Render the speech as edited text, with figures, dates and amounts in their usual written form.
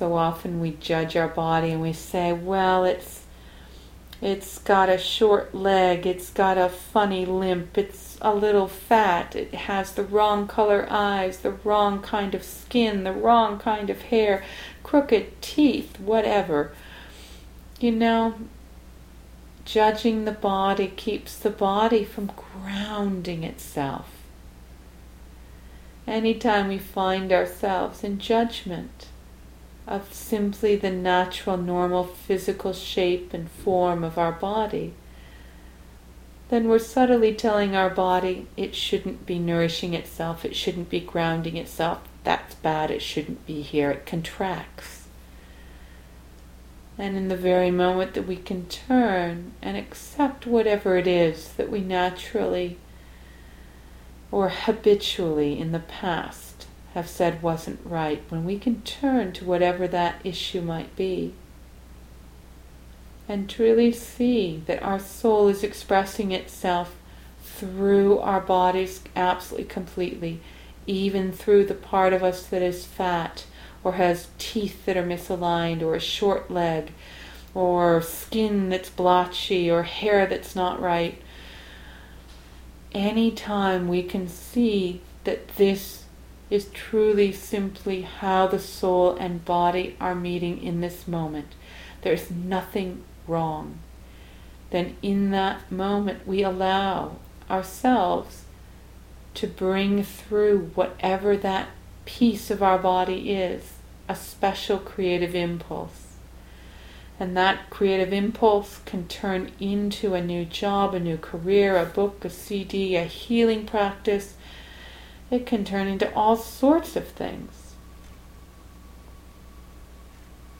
So often we judge our body and we say, well, it's got a short leg, it's got a funny limp, it's a little fat, it has the wrong color eyes, the wrong kind of skin, the wrong kind of hair, crooked teeth, whatever. You know, judging the body keeps the body from grounding itself. Anytime we find ourselves in judgment of simply the natural, normal physical shape and form of our body, then we're subtly telling our body it shouldn't be nourishing itself, it shouldn't be grounding itself, that's bad, it shouldn't be here, it contracts. And in the very moment that we can turn and accept whatever it is that we naturally or habitually in the past have said wasn't right, when we can turn to whatever that issue might be and truly see that our soul is expressing itself through our bodies absolutely completely, even through the part of us that is fat or has teeth that are misaligned or a short leg or skin that's blotchy or hair that's not right. Anytime we can see that this is truly simply how the soul and body are meeting in this moment, there's nothing wrong, then in that moment we allow ourselves to bring through whatever that piece of our body is, a special creative impulse. And that creative impulse can turn into a new job, a new career, a book, a CD, a healing practice. It can turn into all sorts of things.